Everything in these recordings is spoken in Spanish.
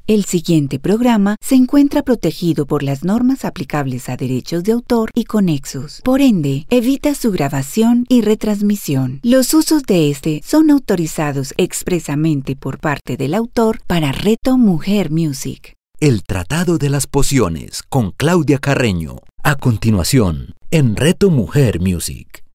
El siguiente programa se encuentra protegido por las normas aplicables a derechos de autor y conexos. Por ende, evita su grabación y retransmisión. Los usos de este son autorizados expresamente por parte del autor para Reto Mujer Music. El Tratado de las Pociones con Claudia Carreño. A continuación, en Reto Mujer Music.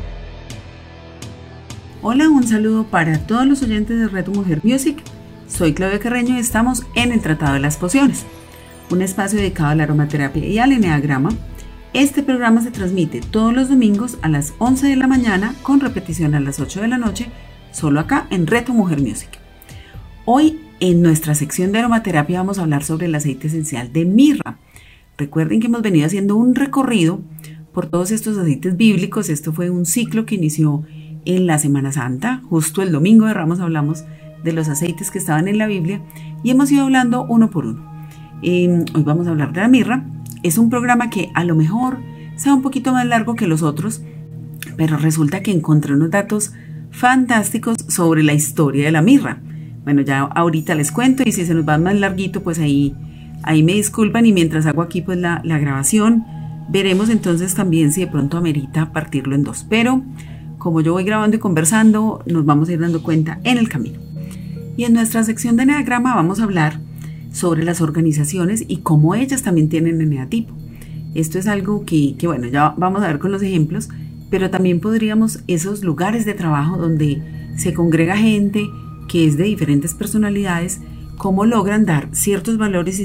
Hola, un saludo para todos los oyentes de Reto Mujer Music. Soy Claudia Carreño y estamos en el Tratado de las Pociones, un espacio dedicado a la aromaterapia y al eneagrama. Este programa se transmite todos los domingos a las 11 de la mañana con repetición a las 8 de la noche, solo acá en Reto Mujer Music. Hoy en nuestra sección de aromaterapia vamos a hablar sobre el aceite esencial de mirra. Recuerden que hemos venido haciendo un recorrido por todos estos aceites bíblicos. Esto fue un ciclo que inició en la Semana Santa, justo el domingo de Ramos hablamos de los aceites que estaban en la Biblia y hemos ido hablando uno por uno. Hoy vamos a hablar de la mirra. Es un programa que a lo mejor sea un poquito más largo que los otros, pero resulta que encontré unos datos fantásticos sobre la historia de la mirra. Bueno, ya ahorita les cuento y si se nos va más larguito, pues ahí me disculpan y mientras hago aquí pues la grabación, veremos entonces también si de pronto amerita partirlo en dos. Pero como yo voy grabando y conversando, nos vamos a ir dando cuenta en el camino. Y en nuestra sección de eneagrama vamos a hablar sobre las organizaciones y cómo ellas también tienen eneatipo. Esto es algo que bueno, ya vamos a ver con los ejemplos, pero también podríamos esos lugares de trabajo donde se congrega gente que es de diferentes personalidades, cómo logran dar ciertos valores y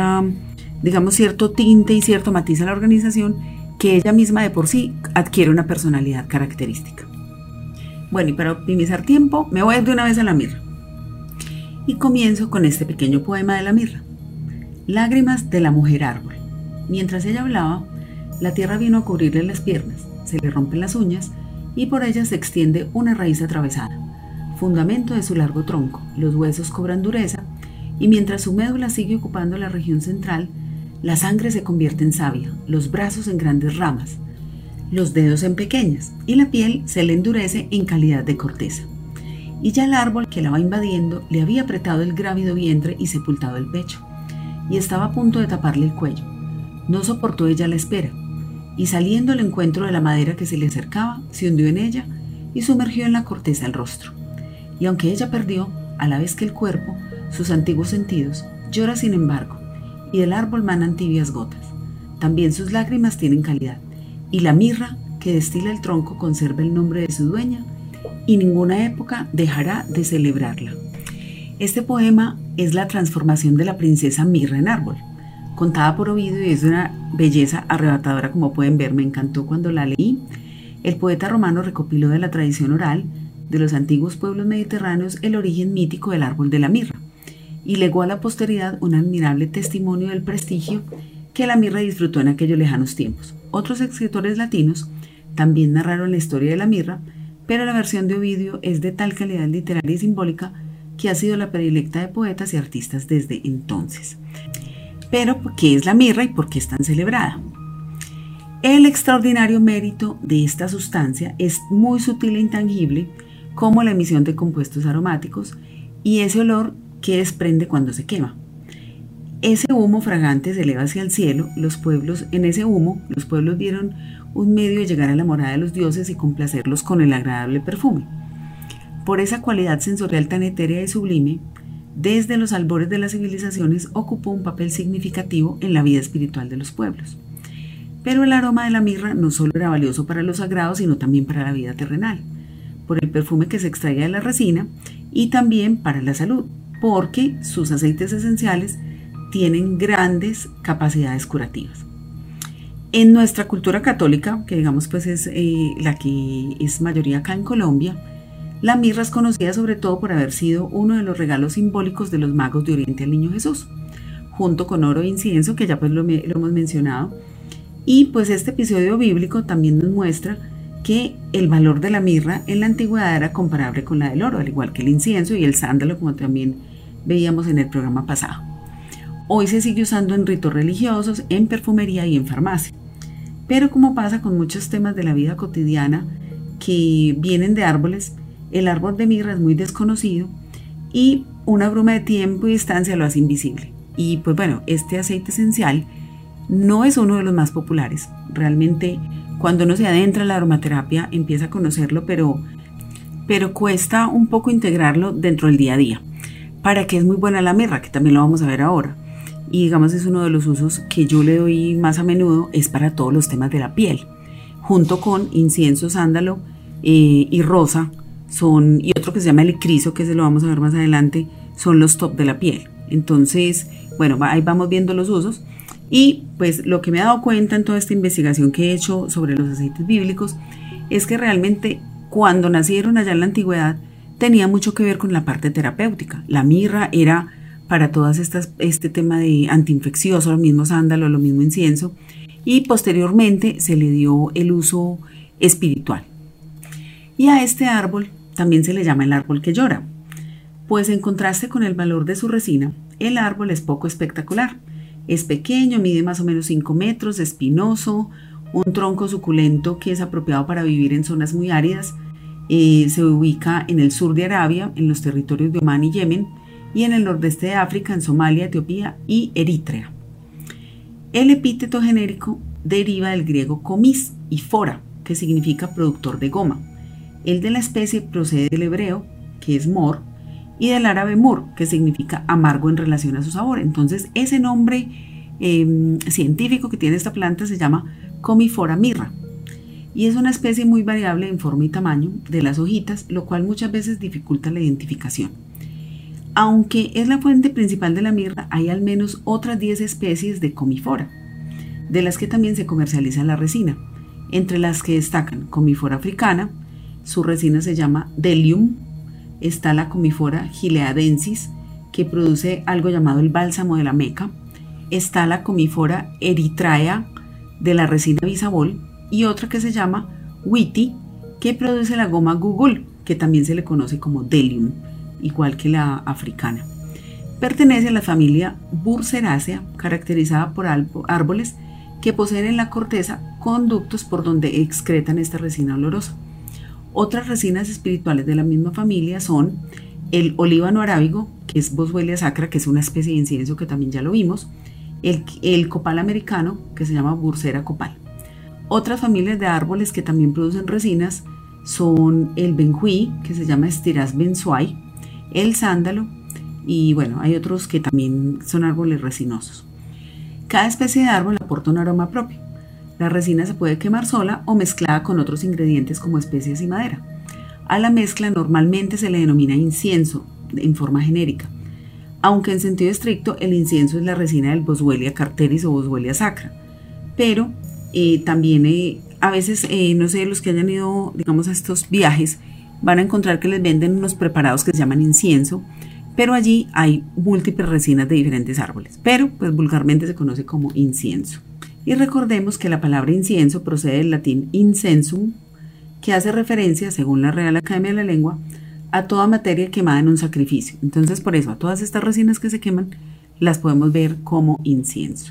cierto tinte y cierto matiz a la organización que ella misma de por sí adquiere una personalidad característica. Bueno, y para optimizar tiempo, me voy de una vez a la mirra. Y comienzo con este pequeño poema de la mirra. Lágrimas de la mujer árbol. Mientras ella hablaba, la tierra vino a cubrirle las piernas, se le rompen las uñas y por ellas se extiende una raíz atravesada, fundamento de su largo tronco. Los huesos cobran dureza y mientras su médula sigue ocupando la región central, la sangre se convierte en savia, los brazos en grandes ramas, los dedos en pequeñas y la piel se le endurece en calidad de corteza. Y ya el árbol que la va invadiendo le había apretado el grávido vientre y sepultado el pecho, y estaba a punto de taparle el cuello. No soportó ella la espera, y saliendo al encuentro de la madera que se le acercaba, se hundió en ella y sumergió en la corteza el rostro. Y aunque ella perdió, a la vez que el cuerpo, sus antiguos sentidos, llora sin embargo, y del árbol manan tibias gotas. También sus lágrimas tienen calidad, y la mirra que destila el tronco conserva el nombre de su dueña, y ninguna época dejará de celebrarla. Este poema es la transformación de la princesa Mirra en árbol, contada por Ovidio y es de una belleza arrebatadora, como pueden ver. Me encantó cuando la leí. El poeta romano recopiló de la tradición oral de los antiguos pueblos mediterráneos el origen mítico del árbol de la mirra y legó a la posteridad un admirable testimonio del prestigio que la mirra disfrutó en aquellos lejanos tiempos. Otros escritores latinos también narraron la historia de la mirra, pero la versión de Ovidio es de tal calidad literaria y simbólica que ha sido la predilecta de poetas y artistas desde entonces. Pero, ¿qué es la mirra y por qué es tan celebrada? El extraordinario mérito de esta sustancia es muy sutil e intangible, como la emisión de compuestos aromáticos y ese olor que desprende cuando se quema. Ese humo fragante se eleva hacia el cielo. En ese humo, los pueblos vieron un medio de llegar a la morada de los dioses y complacerlos con el agradable perfume. Por esa cualidad sensorial tan etérea y sublime, desde los albores de las civilizaciones ocupó un papel significativo en la vida espiritual de los pueblos. Pero el aroma de la mirra no solo era valioso para los sagrados, sino también para la vida terrenal, por el perfume que se extraía de la resina y también para la salud, porque sus aceites esenciales tienen grandes capacidades curativas. En nuestra cultura católica, que digamos pues es la que es mayoría acá en Colombia, la mirra es conocida sobre todo por haber sido uno de los regalos simbólicos de los magos de Oriente al Niño Jesús, junto con oro e incienso, que ya pues lo hemos mencionado. Y pues este episodio bíblico también nos muestra que el valor de la mirra en la antigüedad era comparable con la del oro, al igual que el incienso y el sándalo, como también veíamos en el programa pasado. Hoy se sigue usando en ritos religiosos, en perfumería y en farmacia. Pero como pasa con muchos temas de la vida cotidiana que vienen de árboles, el árbol de mirra es muy desconocido y una bruma de tiempo y distancia lo hace invisible. Y pues bueno, este aceite esencial no es uno de los más populares. Realmente cuando uno se adentra en la aromaterapia empieza a conocerlo, pero cuesta un poco integrarlo dentro del día a día. ¿Para qué es muy buena la mirra? Que también lo vamos a ver ahora. Y digamos es uno de los usos que yo le doy más a menudo, es para todos los temas de la piel. Junto con incienso, sándalo y rosa, y otro que se llama el criso, que se lo vamos a ver más adelante, son los top de la piel. Entonces, bueno, ahí vamos viendo los usos. Y pues lo que me he dado cuenta en toda esta investigación que he hecho sobre los aceites bíblicos es que realmente cuando nacieron allá en la antigüedad tenía mucho que ver con la parte terapéutica. La mirra era para todas este tema de antiinfeccioso, lo mismo sándalo, lo mismo incienso, y posteriormente se le dio el uso espiritual. Y a este árbol también se le llama el árbol que llora, pues en contraste con el valor de su resina, el árbol es poco espectacular. Es pequeño, mide más o menos 5 metros, espinoso, un tronco suculento que es apropiado para vivir en zonas muy áridas. Se ubica en el sur de Arabia, en los territorios de Omán y Yemen, y en el nordeste de África, en Somalia, Etiopía y Eritrea. El epíteto genérico deriva del griego comis y fora, que significa productor de goma. El de la especie procede del hebreo, que es mor, y del árabe mur, que significa amargo en relación a su sabor. Entonces, ese nombre científico que tiene esta planta se llama Comifora mirra, y es una especie muy variable en forma y tamaño de las hojitas, lo cual muchas veces dificulta la identificación. Aunque es la fuente principal de la mirra, hay al menos otras 10 especies de Comifora, de las que también se comercializa la resina, entre las que destacan Comifora africana, su resina se llama Delium. Está la Comifora gileadensis, que produce algo llamado el bálsamo de la Meca. Está la Comifora eritrea, de la resina bisabol, y otra que se llama Witi, que produce la goma Gugul, que también se le conoce como Delium, igual que la africana. Pertenece a la familia Burseraceae, caracterizada por árboles que poseen en la corteza conductos por donde excretan esta resina olorosa. Otras resinas espirituales de la misma familia son el olíbano arábigo, que es Boswellia sacra, que es una especie de incienso que también ya lo vimos, el copal americano, que se llama Bursera copal. Otras familias de árboles que también producen resinas son el benjuí, que se llama Styrax benzoides, el sándalo, y bueno, hay otros que también son árboles resinosos. Cada especie de árbol aporta un aroma propio. La resina se puede quemar sola o mezclada con otros ingredientes como especias y madera. A la mezcla normalmente se le denomina incienso en forma genérica, aunque en sentido estricto el incienso es la resina del Boswellia carteris o Boswellia sacra, pero también a veces, no sé, los que hayan ido, digamos, a estos viajes, van a encontrar que les venden unos preparados que se llaman incienso, pero allí hay múltiples resinas de diferentes árboles, pero pues vulgarmente se conoce como incienso. Y recordemos que la palabra incienso procede del latín incensum, que hace referencia, según la Real Academia de la Lengua, a toda materia quemada en un sacrificio. Entonces, por eso, a todas estas resinas que se queman, las podemos ver como incienso.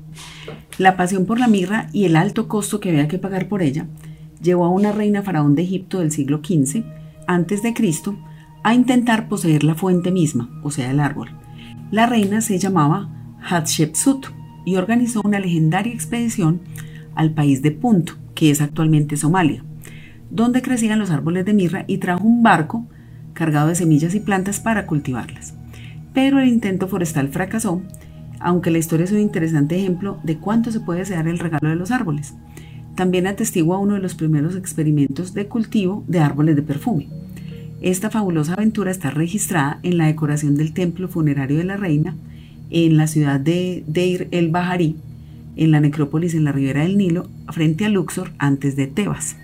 La pasión por la mirra y el alto costo que había que pagar por ella llevó a una reina faraón de Egipto del siglo XV a.C. a intentar poseer la fuente misma, o sea, el árbol. La reina se llamaba Hatshepsut y organizó una legendaria expedición al país de Punt, que es actualmente Somalia, donde crecían los árboles de mirra, y trajo un barco cargado de semillas y plantas para cultivarlas. Pero el intento forestal fracasó, aunque la historia es un interesante ejemplo de cuánto se puede desear el regalo de los árboles. También atestigua uno de los primeros experimentos de cultivo de árboles de perfume. Esta fabulosa aventura está registrada en la decoración del templo funerario de la reina en la ciudad de Deir el-Bahari, en la necrópolis en la ribera del Nilo, frente a Luxor, antes de Tebas.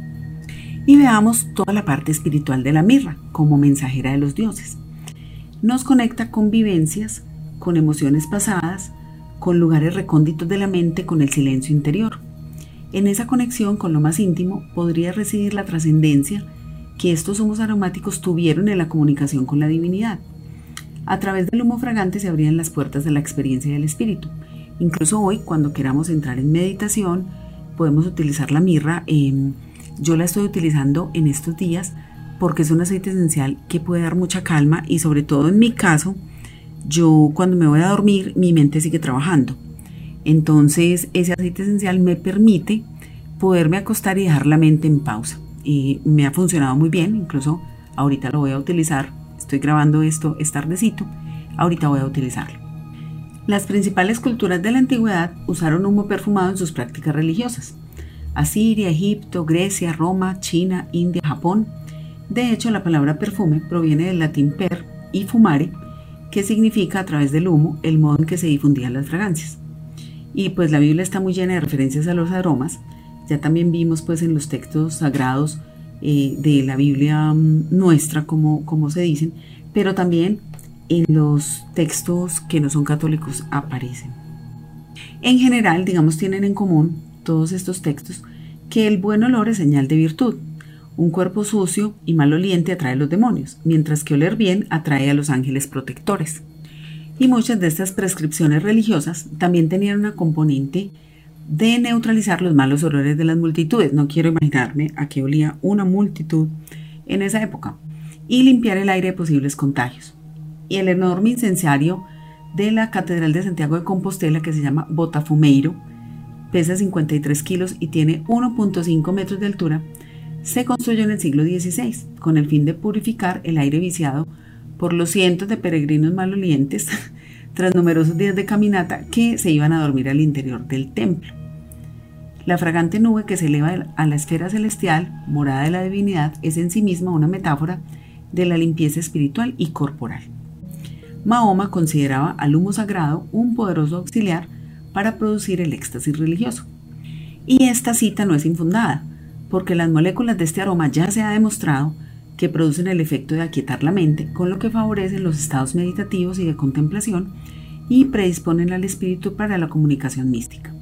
Y veamos toda la parte espiritual de la mirra como mensajera de los dioses. Nos conecta con vivencias, con emociones pasadas, con lugares recónditos de la mente, con el silencio interior. En esa conexión con lo más íntimo podría residir la trascendencia que estos humos aromáticos tuvieron en la comunicación con la divinidad. A través del humo fragante se abrían las puertas de la experiencia del espíritu. Incluso hoy, cuando queramos entrar en meditación, podemos utilizar la mirra. Yo la estoy utilizando en estos días porque es un aceite esencial que puede dar mucha calma y sobre todo en mi caso, yo cuando me voy a dormir mi mente sigue trabajando. Entonces ese aceite esencial me permite poderme acostar y dejar la mente en pausa. Y me ha funcionado muy bien, incluso ahorita lo voy a utilizar. Estoy grabando esto, es tardecito, ahorita voy a utilizarlo. Las principales culturas de la antigüedad usaron humo perfumado en sus prácticas religiosas. Asiria, Egipto, Grecia, Roma, China, India, Japón. De hecho, la palabra perfume proviene del latín per y fumare, que significa a través del humo el modo en que se difundían las fragancias. Y pues la Biblia está muy llena de referencias a los aromas. Ya también vimos pues en los textos sagrados de la Biblia nuestra, como se dicen, pero también en los textos que no son católicos aparecen. En general, digamos, tienen en común todos estos textos que el buen olor es señal de virtud. Un cuerpo sucio y maloliente atrae a los demonios, mientras que oler bien atrae a los ángeles protectores. Y muchas de estas prescripciones religiosas también tenían una componente de neutralizar los malos olores de las multitudes. No quiero imaginarme a qué olía una multitud en esa época. Y limpiar el aire de posibles contagios. Y el enorme incensario de la Catedral de Santiago de Compostela, que se llama Botafumeiro, pesa 53 kilos y tiene 1.5 metros de altura, se construyó en el siglo XVI con el fin de purificar el aire viciado por los cientos de peregrinos malolientes tras numerosos días de caminata que se iban a dormir al interior del templo. La fragante nube que se eleva a la esfera celestial, morada de la divinidad, es en sí misma una metáfora de la limpieza espiritual y corporal. Mahoma consideraba al humo sagrado un poderoso auxiliar para producir el éxtasis religioso. Y esta cita no es infundada, porque las moléculas de este aroma ya se ha demostrado que producen el efecto de aquietar la mente, con lo que favorecen los estados meditativos y de contemplación y predisponen al espíritu para la comunicación mística.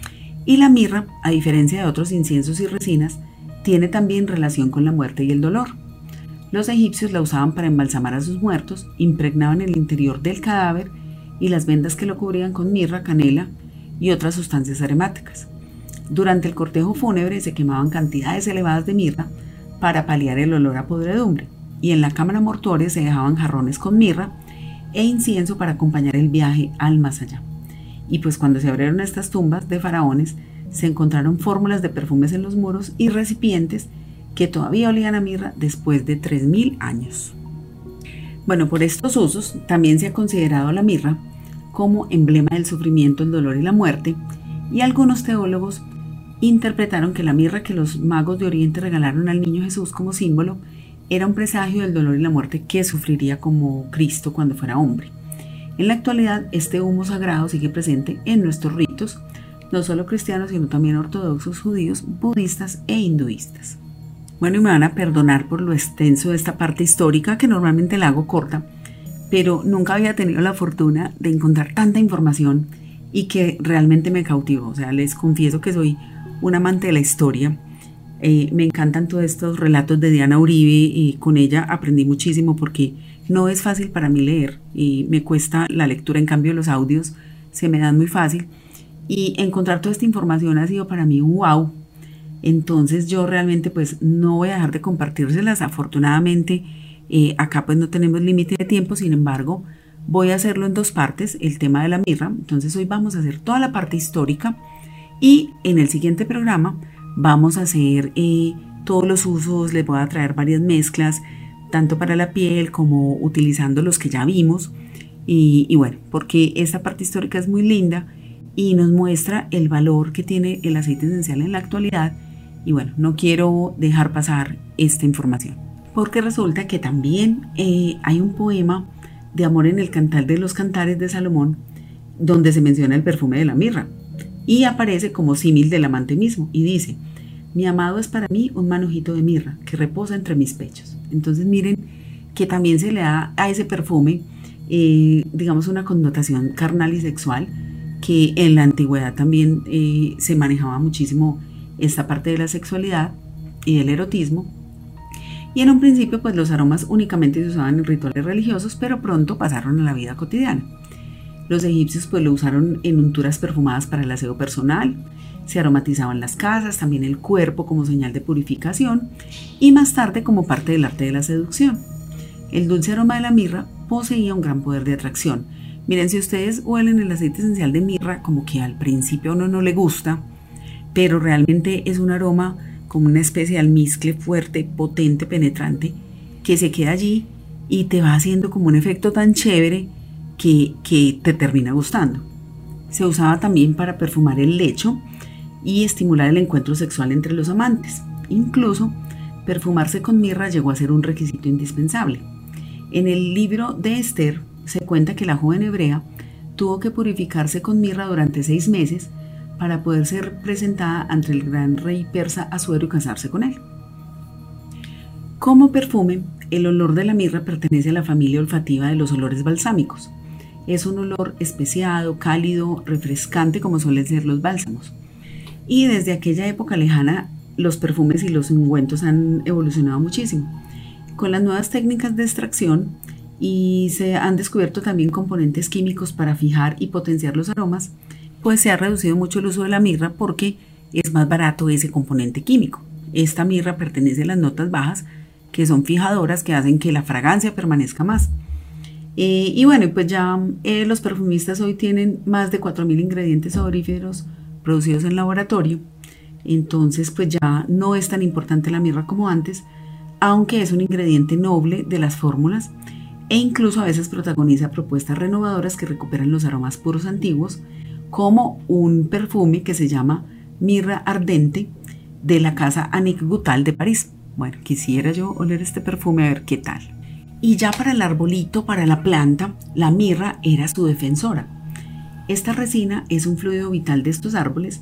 Y la mirra, a diferencia de otros inciensos y resinas, tiene también relación con la muerte y el dolor. Los egipcios la usaban para embalsamar a sus muertos, impregnaban el interior del cadáver y las vendas que lo cubrían con mirra, canela y otras sustancias aromáticas. Durante el cortejo fúnebre se quemaban cantidades elevadas de mirra para paliar el olor a podredumbre, y en la cámara mortuoria se dejaban jarrones con mirra e incienso para acompañar el viaje al más allá. Y pues cuando se abrieron estas tumbas de faraones, se encontraron fórmulas de perfumes en los muros y recipientes que todavía olían a mirra después de 3000 años. Bueno, por estos usos también se ha considerado la mirra como emblema del sufrimiento, el dolor y la muerte, y algunos teólogos interpretaron que la mirra que los magos de Oriente regalaron al niño Jesús como símbolo era un presagio del dolor y la muerte que sufriría como Cristo cuando fuera hombre. En la actualidad, este humo sagrado sigue presente en nuestros ritos, no solo cristianos, sino también ortodoxos, judíos, budistas e hinduistas. Bueno, y me van a perdonar por lo extenso de esta parte histórica, que normalmente la hago corta, pero nunca había tenido la fortuna de encontrar tanta información y que realmente me cautivó. O sea, les confieso que soy un amante de la historia. Me encantan todos estos relatos de Diana Uribe y con ella aprendí muchísimo porque no es fácil para mí leer y me cuesta la lectura, en cambio los audios se me dan muy fácil y encontrar toda esta información ha sido para mí un wow. Entonces yo realmente pues no voy a dejar de compartírselas. Afortunadamente acá pues no tenemos límite de tiempo, sin embargo voy a hacerlo en dos partes, el tema de la mirra. Entonces hoy vamos a hacer toda la parte histórica y en el siguiente programa vamos a hacer todos los usos. Les voy a traer varias mezclas, tanto para la piel como utilizando los que ya vimos. Y bueno, porque esta parte histórica es muy linda y nos muestra el valor que tiene el aceite esencial en la actualidad. Y bueno, no quiero dejar pasar esta información, porque resulta que también hay un poema de amor en el Cantar de los Cantares de Salomón, donde se menciona el perfume de la mirra y aparece como símil del amante mismo y dice: mi amado es para mí un manojito de mirra que reposa entre mis pechos. Entonces miren que también se le da a ese perfume digamos una connotación carnal y sexual, que en la antigüedad también se manejaba muchísimo esta parte de la sexualidad y del erotismo. Y en un principio pues los aromas únicamente se usaban en rituales religiosos, pero pronto pasaron a la vida cotidiana. Los egipcios pues lo usaron en unturas perfumadas para el aseo personal, se aromatizaban las casas, también el cuerpo como señal de purificación y más tarde como parte del arte de la seducción. El dulce aroma de la mirra poseía un gran poder de atracción. Miren, si ustedes huelen el aceite esencial de mirra, como que al principio a uno no le gusta, pero realmente es un aroma como una especie de almizcle fuerte, potente, penetrante, que se queda allí y te va haciendo como un efecto tan chévere que te termina gustando. Se usaba también para perfumar el lecho y estimular el encuentro sexual entre los amantes. Incluso, perfumarse con mirra llegó a ser un requisito indispensable. En el libro de Esther se cuenta que la joven hebrea tuvo que purificarse con mirra durante 6 meses para poder ser presentada ante el gran rey persa Asuero y casarse con él. Como perfume, el olor de la mirra pertenece a la familia olfativa de los olores balsámicos. Es un olor especiado, cálido, refrescante como suelen ser los bálsamos. Y desde aquella época lejana, los perfumes y los ungüentos han evolucionado muchísimo. Con las nuevas técnicas de extracción y se han descubierto también componentes químicos para fijar y potenciar los aromas, pues se ha reducido mucho el uso de la mirra porque es más barato ese componente químico. Esta mirra pertenece a las notas bajas, que son fijadoras que hacen que la fragancia permanezca más. Y bueno, pues ya los perfumistas hoy tienen más de 4.000 ingredientes odoríferos producidos en laboratorio, entonces pues ya no es tan importante la mirra como antes, aunque es un ingrediente noble de las fórmulas e incluso a veces protagoniza propuestas renovadoras que recuperan los aromas puros antiguos, como un perfume que se llama Mirra Ardente de la casa Annick Goutal de París. Bueno, quisiera yo oler este perfume a ver qué tal. Y ya para el arbolito, para la planta, la mirra era su defensora. Esta resina es un fluido vital de estos árboles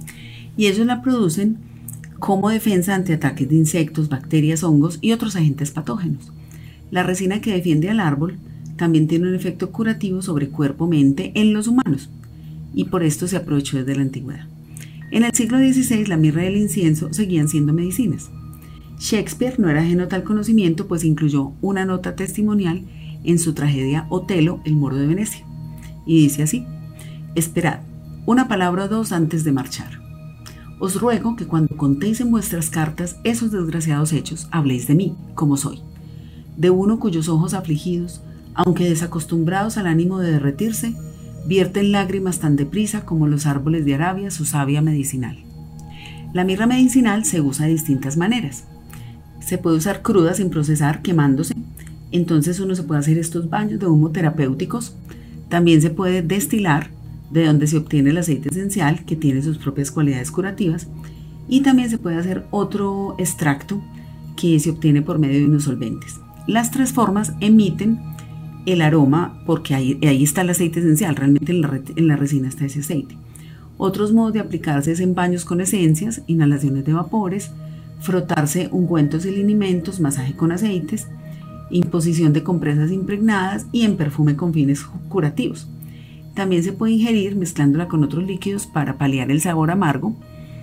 y ellos la producen como defensa ante ataques de insectos, bacterias, hongos y otros agentes patógenos. La resina que defiende al árbol también tiene un efecto curativo sobre cuerpo-mente en los humanos y por esto se aprovechó desde la antigüedad. En el siglo XVI la mirra y el incienso seguían siendo medicinas. Shakespeare no era ajeno a tal conocimiento, pues incluyó una nota testimonial en su tragedia Otelo, el moro de Venecia. Y dice así: esperad, una palabra o dos antes de marchar. Os ruego que cuando contéis en vuestras cartas esos desgraciados hechos, habléis de mí, como soy, de uno cuyos ojos afligidos, aunque desacostumbrados al ánimo de derretirse, vierten lágrimas tan deprisa como los árboles de Arabia su savia medicinal. La mirra medicinal se usa de distintas maneras. Se puede usar cruda sin procesar, quemándose. Entonces uno se puede hacer estos baños de humo terapéuticos. También se puede destilar, de donde se obtiene el aceite esencial, que tiene sus propias cualidades curativas. Y también se puede hacer otro extracto que se obtiene por medio de unos solventes. Las 3 formas emiten el aroma porque ahí está el aceite esencial, realmente en la resina está ese aceite. Otros modos de aplicarse es en baños con esencias, inhalaciones de vapores, frotarse ungüentos y linimentos, masaje con aceites, imposición de compresas impregnadas y en perfume con fines curativos. También se puede ingerir mezclándola con otros líquidos para paliar el sabor amargo.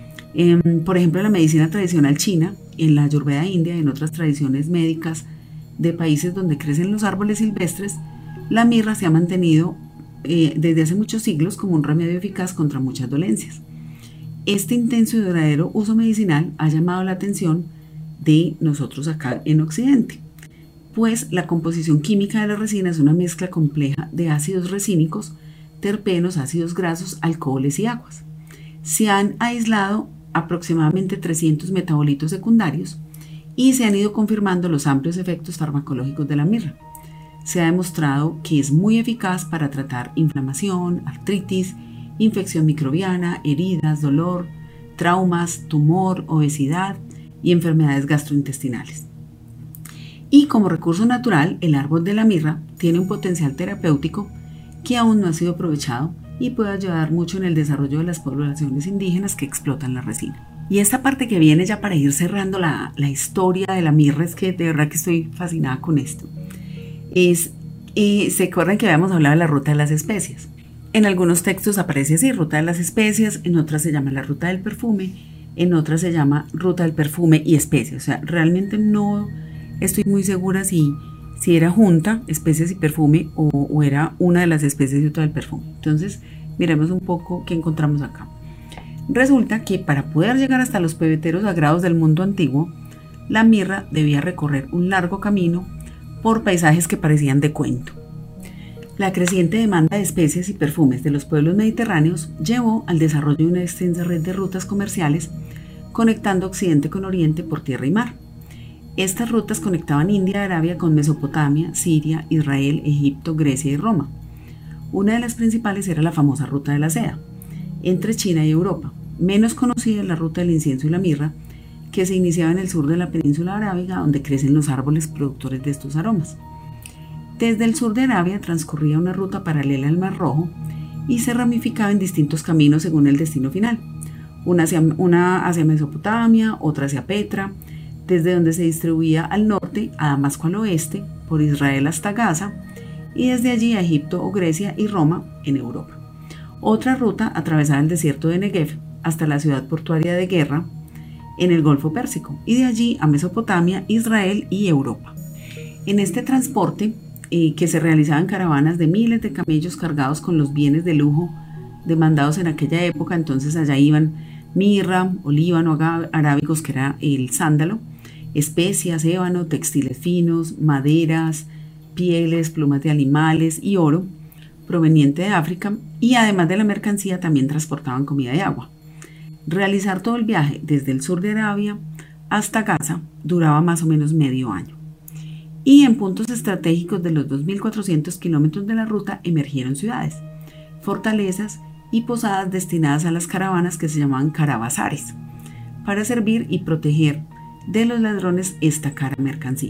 Por ejemplo, en la medicina tradicional china, en la Ayurveda india y en otras tradiciones médicas de países donde crecen los árboles silvestres, la mirra se ha mantenido desde hace muchos siglos como un remedio eficaz contra muchas dolencias. Este intenso y duradero uso medicinal ha llamado la atención de nosotros acá en Occidente, pues la composición química de la resina es una mezcla compleja de ácidos resínicos, terpenos, ácidos grasos, alcoholes y aguas. Se han aislado aproximadamente 300 metabolitos secundarios y se han ido confirmando los amplios efectos farmacológicos de la mirra. Se ha demostrado que es muy eficaz para tratar inflamación, artritis, infección microbiana, heridas, dolor, traumas, tumor, obesidad y enfermedades gastrointestinales. Y como recurso natural, el árbol de la mirra tiene un potencial terapéutico que aún no ha sido aprovechado y puede ayudar mucho en el desarrollo de las poblaciones indígenas que explotan la resina. Y esta parte que viene ya para ir cerrando la historia de la mirra, es que de verdad que estoy fascinada con esto. ¿Se acuerdan que habíamos hablado de la ruta de las especias? En algunos textos aparece así, ruta de las especias, en otras se llama la ruta del perfume, en otras se llama ruta del perfume y especias. O sea, realmente no estoy muy segura si si era junta, especias y perfume, o era una de las especies y otra del perfume. Entonces, miremos un poco qué encontramos acá. Resulta que para poder llegar hasta los pebeteros sagrados del mundo antiguo, la mirra debía recorrer un largo camino por paisajes que parecían de cuento. La creciente demanda de especies y perfumes de los pueblos mediterráneos llevó al desarrollo de una extensa red de rutas comerciales conectando Occidente con Oriente por tierra y mar. Estas rutas conectaban India y Arabia con Mesopotamia, Siria, Israel, Egipto, Grecia y Roma. Una de las principales era la famosa Ruta de la Seda, entre China y Europa. Menos conocida es la Ruta del Incienso y la Mirra, que se iniciaba en el sur de la península arábiga, donde crecen los árboles productores de estos aromas. Desde el sur de Arabia transcurría una ruta paralela al Mar Rojo y se ramificaba en distintos caminos según el destino final. Una hacia Mesopotamia, otra hacia Petra, desde donde se distribuía al norte, a Damasco al oeste, por Israel hasta Gaza, y desde allí a Egipto o Grecia y Roma en Europa. Otra ruta atravesaba el desierto de Negev hasta la ciudad portuaria de Guerra, en el Golfo Pérsico, y de allí a Mesopotamia, Israel y Europa. En este transporte, que se realizaba en caravanas de miles de camellos cargados con los bienes de lujo demandados en aquella época, entonces allá iban mirra, olíbano arábicos, que era el sándalo, especias, ébano, textiles finos, maderas, pieles, plumas de animales y oro proveniente de África, y además de la mercancía también transportaban comida y agua. Realizar todo el viaje desde el sur de Arabia hasta Gaza duraba más o menos medio año. Y en puntos estratégicos de los 2.400 kilómetros de la ruta emergieron ciudades, fortalezas y posadas destinadas a las caravanas que se llamaban caravazares, para servir y proteger de los ladrones esta cara mercancía.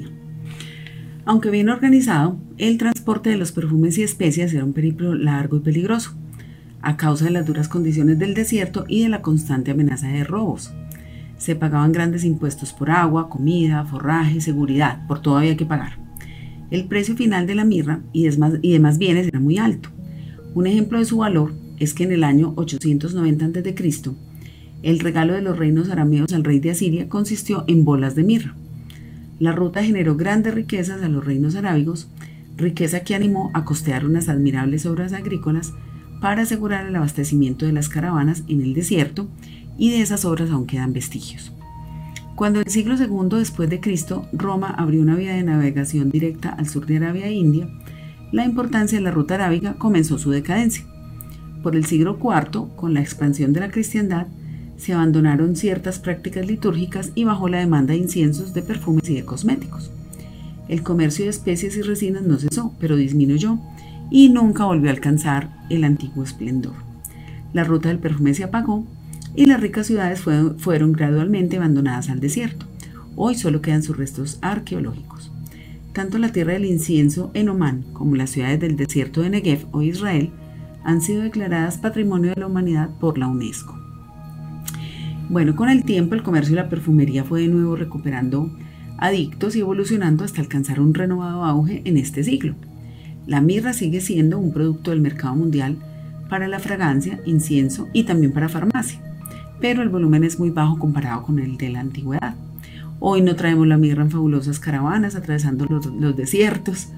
Aunque bien organizado, el transporte de los perfumes y especias era un periplo largo y peligroso, a causa de las duras condiciones del desierto y de la constante amenaza de robos. Se pagaban grandes impuestos por agua, comida, forraje, seguridad, por todo había que pagar. El precio final de la mirra y demás bienes era muy alto. Un ejemplo de su valor es que en el año 890 a.C., el regalo de los reinos arameos al rey de Asiria consistió en bolas de mirra. La ruta generó grandes riquezas a los reinos arábigos, riqueza que animó a costear unas admirables obras agrícolas para asegurar el abastecimiento de las caravanas en el desierto, y de esas obras aún quedan vestigios. Cuando el siglo II después de Cristo Roma abrió una vía de navegación directa al sur de Arabia e India, la importancia de la ruta arábiga comenzó su decadencia. Por el siglo IV, con la expansión de la cristiandad, se abandonaron ciertas prácticas litúrgicas y bajó la demanda de inciensos, de perfumes y de cosméticos. El comercio de especies y resinas no cesó, pero disminuyó y nunca volvió a alcanzar el antiguo esplendor. La ruta del perfume se apagó y las ricas ciudades fueron gradualmente abandonadas al desierto. Hoy solo quedan sus restos arqueológicos. Tanto la tierra del incienso en Omán como las ciudades del desierto de Negev o Israel han sido declaradas Patrimonio de la Humanidad por la UNESCO. Bueno, con el tiempo el comercio y la perfumería fue de nuevo recuperando adictos y evolucionando hasta alcanzar un renovado auge en este siglo. La mirra sigue siendo un producto del mercado mundial para la fragancia, incienso y también para farmacia, pero el volumen es muy bajo comparado con el de la antigüedad. Hoy no traemos la mirra en fabulosas caravanas atravesando los desiertos,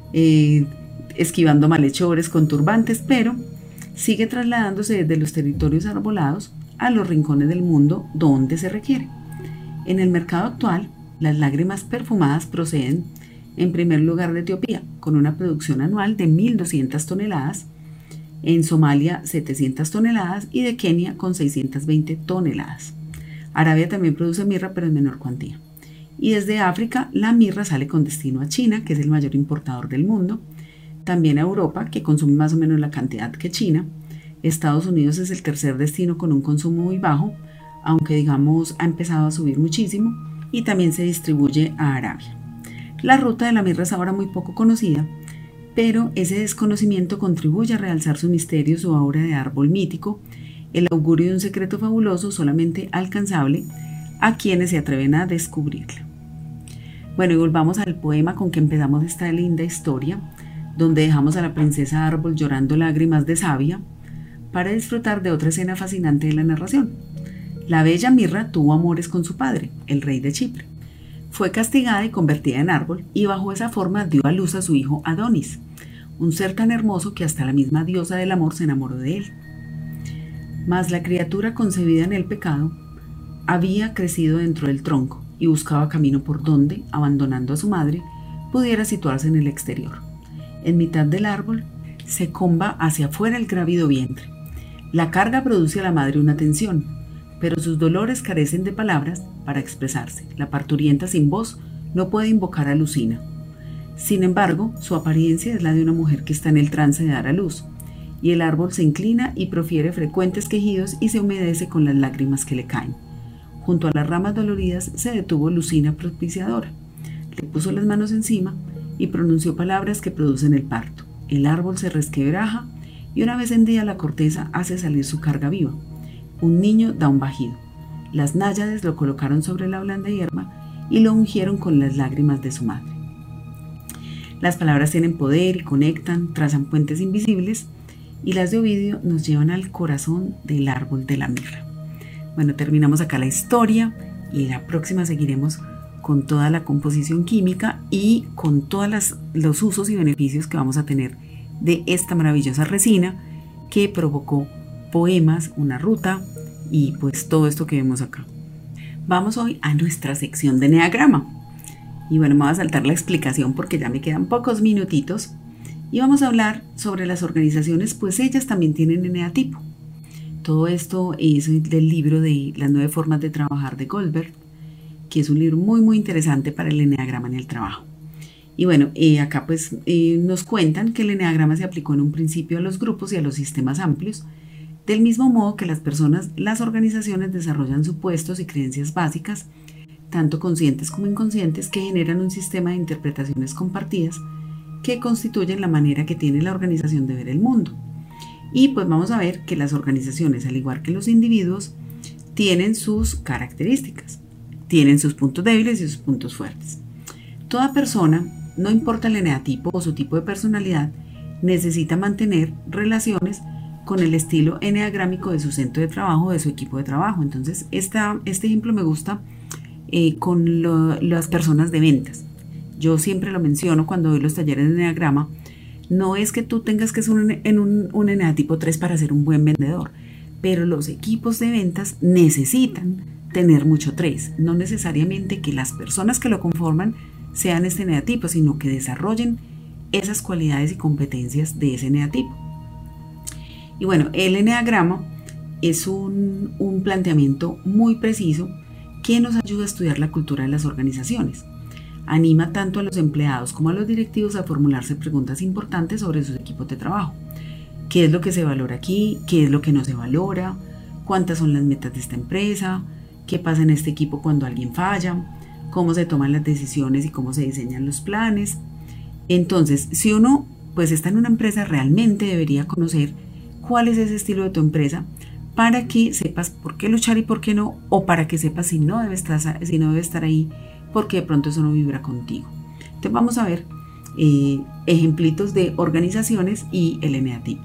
esquivando malhechores con turbantes, pero sigue trasladándose desde los territorios arbolados a los rincones del mundo donde se requiere. En el mercado actual, las lágrimas perfumadas proceden en primer lugar de Etiopía, con una producción anual de 1.200 toneladas, en Somalia 700 toneladas y de Kenia con 620 toneladas. Arabia también produce mirra, pero en menor cuantía. Y desde África, la mirra sale con destino a China, que es el mayor importador del mundo, también a Europa, que consume más o menos la cantidad que China. Estados Unidos es el tercer destino con un consumo muy bajo, aunque digamos ha empezado a subir muchísimo, y también se distribuye a Arabia. La ruta de la mirra es ahora muy poco conocida, pero ese desconocimiento contribuye a realzar su misterio, su aura de árbol mítico, el augurio de un secreto fabuloso solamente alcanzable a quienes se atreven a descubrirlo. Bueno, y volvamos al poema con que empezamos esta linda historia, donde dejamos a la princesa árbol llorando lágrimas de savia, para disfrutar de otra escena fascinante de la narración. La bella mirra tuvo amores con su padre, el rey de Chipre. fue castigada y convertida en árbol, y bajo esa forma dio a luz a su hijo Adonis, un ser tan hermoso que hasta la misma diosa del amor se enamoró de él. Mas la criatura concebida en el pecado había crecido dentro del tronco y buscaba camino por donde, abandonando a su madre, pudiera situarse en el exterior. En mitad del árbol se comba hacia afuera el grávido vientre. La carga produce a la madre una tensión, pero sus dolores carecen de palabras para expresarse. La parturienta sin voz no puede invocar a Lucina. Sin embargo, su apariencia es la de una mujer que está en el trance de dar a luz, y el árbol se inclina y profiere frecuentes quejidos y se humedece con las lágrimas que le caen. Junto a las ramas doloridas se detuvo Lucina propiciadora. Le puso las manos encima y pronunció palabras que producen el parto. El árbol se resquebraja y una vez hendida la corteza hace salir su carga viva. Un niño da un bajido. Las náyades lo colocaron sobre la blanda hierba y lo ungieron con las lágrimas de su madre. Las palabras tienen poder y conectan, trazan puentes invisibles, y las de Ovidio nos llevan al corazón del árbol de la mirra. Bueno, terminamos acá la historia y la próxima seguiremos con toda la composición química y con todos los usos y beneficios que vamos a tener de esta maravillosa resina que provocó poemas, una ruta y pues todo esto que vemos acá. Vamos hoy a nuestra sección de Eneagrama. Y bueno, me voy a saltar la explicación porque ya me quedan pocos minutitos. Y vamos a hablar sobre las organizaciones, pues ellas también tienen eneatipo. Todo esto es del libro de Las 9 formas de trabajar de Goldberg, que es un libro muy interesante para el eneagrama en el trabajo. Y bueno, acá pues nos cuentan que el eneagrama se aplicó en un principio a los grupos y a los sistemas amplios, del mismo modo que las organizaciones desarrollan supuestos y creencias básicas, tanto conscientes como inconscientes, que generan un sistema de interpretaciones compartidas que constituyen la manera que tiene la organización de ver el mundo. Y pues vamos a ver que las organizaciones, al igual que los individuos, tienen sus características, tienen sus puntos débiles y sus puntos fuertes. Toda persona, no importa el eneatipo o su tipo de personalidad, necesita mantener relaciones con el estilo eneagrámico de su centro de trabajo, de su equipo de trabajo. Entonces, este ejemplo me gusta con las personas de ventas. Yo siempre lo menciono cuando doy los talleres de eneagrama. No es que tú tengas que ser un eneatipo 3 para ser un buen vendedor, pero los equipos de ventas necesitan tener mucho 3. No necesariamente que las personas que lo conforman sean este eneatipo, sino que desarrollen esas cualidades y competencias de ese eneatipo. Y bueno, el eneagrama es un planteamiento muy preciso que nos ayuda a estudiar la cultura de las organizaciones. Anima tanto a los empleados como a los directivos a formularse preguntas importantes sobre sus equipos de trabajo. ¿Qué es lo que se valora aquí? ¿Qué es lo que no se valora? ¿Cuántas son las metas de esta empresa? ¿Qué pasa en este equipo cuando alguien falla? ¿Cómo se toman las decisiones y cómo se diseñan los planes? Entonces, si uno pues está en una empresa, realmente debería conocer cuál es ese estilo de tu empresa para que sepas por qué luchar y por qué no, o para que sepas si no debe estar ahí, porque de pronto eso no vibra contigo. Entonces vamos a ver ejemplitos de organizaciones y el eneatipo.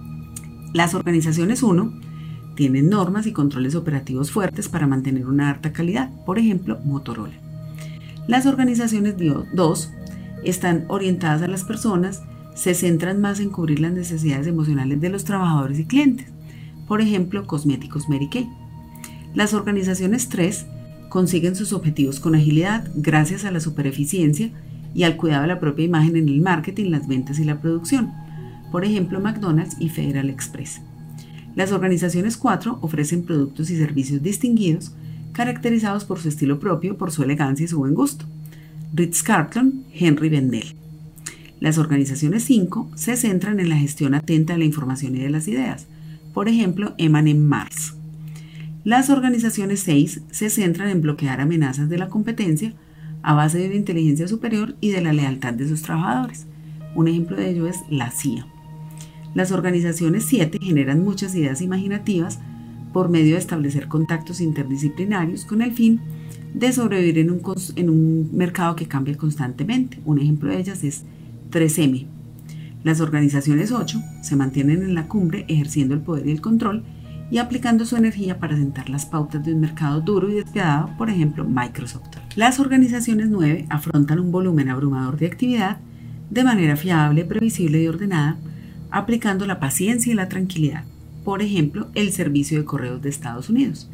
Las organizaciones 1 tienen normas y controles operativos fuertes para mantener una alta calidad, por ejemplo, Motorola. Las organizaciones 2 están orientadas a las personas, se centran más en cubrir las necesidades emocionales de los trabajadores y clientes, por ejemplo, Cosméticos Mary Kay. Las organizaciones 3 consiguen sus objetivos con agilidad gracias a la supereficiencia y al cuidado de la propia imagen en el marketing, las ventas y la producción, por ejemplo, McDonald's y Federal Express. Las organizaciones 4 ofrecen productos y servicios distinguidos, caracterizados por su estilo propio, por su elegancia y su buen gusto. Ritz-Carlton, Henry Bendel. Las organizaciones 5 se centran en la gestión atenta de la información y de las ideas, por ejemplo, M&M Mars. Las organizaciones 6 se centran en bloquear amenazas de la competencia a base de la inteligencia superior y de la lealtad de sus trabajadores. Un ejemplo de ello es la CIA. Las organizaciones 7 generan muchas ideas imaginativas por medio de establecer contactos interdisciplinarios con el fin de sobrevivir en un mercado que cambia constantemente. Un ejemplo de ellas es 3M. Las organizaciones 8 se mantienen en la cumbre ejerciendo el poder y el control y aplicando su energía para sentar las pautas de un mercado duro y despiadado, por ejemplo, Microsoft. Las organizaciones 9 afrontan un volumen abrumador de actividad de manera fiable, previsible y ordenada, aplicando la paciencia y la tranquilidad. Por ejemplo, el servicio de correos de Estados Unidos.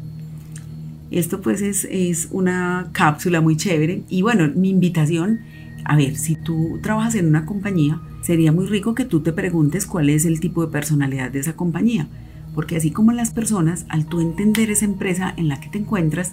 Esto pues es una cápsula muy chévere y bueno, mi invitación, a ver, si tú trabajas en una compañía, sería muy rico que tú te preguntes cuál es el tipo de personalidad de esa compañía, porque así como las personas, al tú entender esa empresa en la que te encuentras,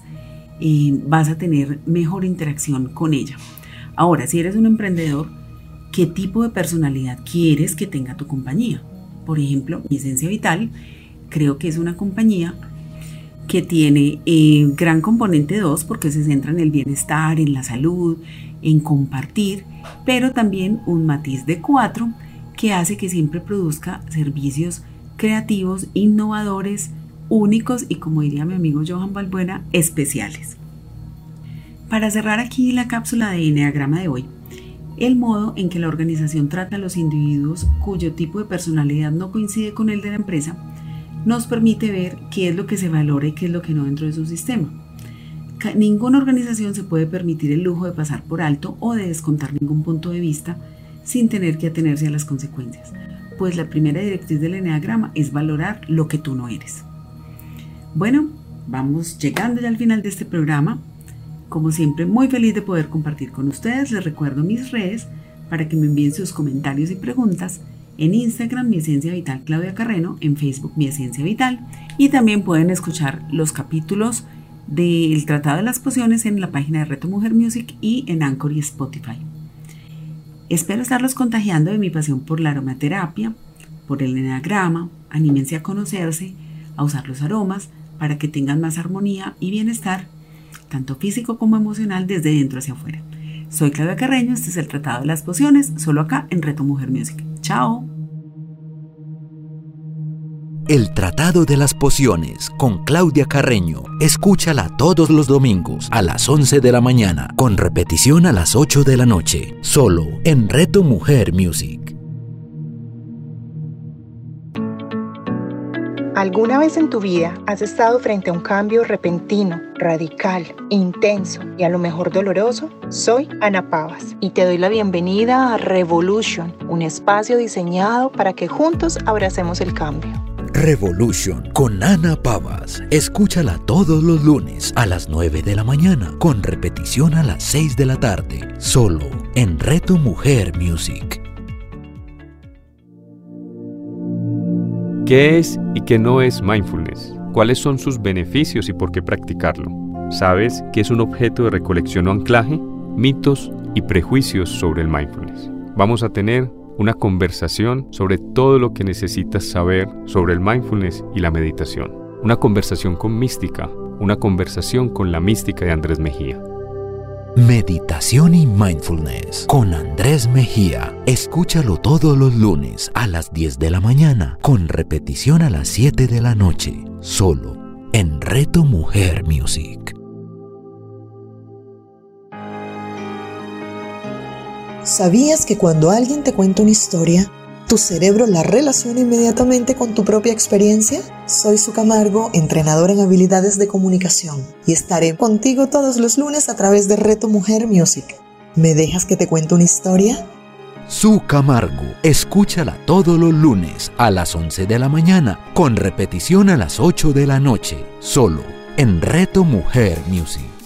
vas a tener mejor interacción con ella. Ahora, si eres un emprendedor, ¿qué tipo de personalidad quieres que tenga tu compañía? Por ejemplo, Mi Esencia Vital, creo que es una compañía que tiene gran componente 2 porque se centra en el bienestar, en la salud, en compartir, pero también un matiz de 4 que hace que siempre produzca servicios creativos, innovadores, únicos y, como diría mi amigo Johan Balbuena, especiales. Para cerrar aquí la cápsula de Enneagrama de hoy, el modo en que la organización trata a los individuos cuyo tipo de personalidad no coincide con el de la empresa nos permite ver qué es lo que se valora y qué es lo que no dentro de su sistema. Ninguna organización se puede permitir el lujo de pasar por alto o de descontar ningún punto de vista sin tener que atenerse a las consecuencias, pues la primera directriz del Enneagrama es valorar lo que tú no eres. Bueno, vamos llegando ya al final de este programa. Como siempre, muy feliz de poder compartir con ustedes. Les recuerdo mis redes para que me envíen sus comentarios y preguntas. En Instagram, Mi Esencia Vital Claudia Carreño, en Facebook, Mi Esencia Vital, y también pueden escuchar los capítulos del Tratado de las Pociones en la página de Reto Mujer Music y en Anchor y Spotify. Espero estarlos contagiando de mi pasión por la aromaterapia, por el enneagrama. Anímense a conocerse, a usar los aromas para que tengan más armonía y bienestar, tanto físico como emocional, desde dentro hacia afuera. Soy Claudia Carreño, este es el Tratado de las Pociones, solo acá en Reto Mujer Music. ¡Chao! El Tratado de las Pociones con Claudia Carreño. Escúchala todos los domingos a las 11 de la mañana, con repetición a las 8 de la noche, solo en Reto Mujer Music. ¿Alguna vez en tu vida has estado frente a un cambio repentino, radical, intenso y a lo mejor doloroso? Soy Ana Pavas y te doy la bienvenida a Revolution, un espacio diseñado para que juntos abracemos el cambio. Revolution con Ana Pavas. Escúchala todos los lunes a las 9 de la mañana, con repetición a las 6 de la tarde, solo en Reto Mujer Music. ¿Qué es y qué no es mindfulness? ¿Cuáles son sus beneficios y por qué practicarlo? ¿Sabes qué es un objeto de recolección o anclaje? Mitos y prejuicios sobre el mindfulness. Vamos a tener una conversación sobre todo lo que necesitas saber sobre el mindfulness y la meditación. Una conversación con mística, una conversación con la mística de Andrés Mejía. Meditación y Mindfulness con Andrés Mejía. Escúchalo todos los lunes a las 10 de la mañana, con repetición a las 7 de la noche, solo en Reto Mujer Music. ¿Sabías que cuando alguien te cuenta una historia, tu cerebro la relaciona inmediatamente con tu propia experiencia? Soy Su Camargo, entrenadora en habilidades de comunicación, y estaré contigo todos los lunes a través de Reto Mujer Music. ¿Me dejas que te cuente una historia? Su Camargo, escúchala todos los lunes a las 11 de la mañana, con repetición a las 8 de la noche, solo en Reto Mujer Music.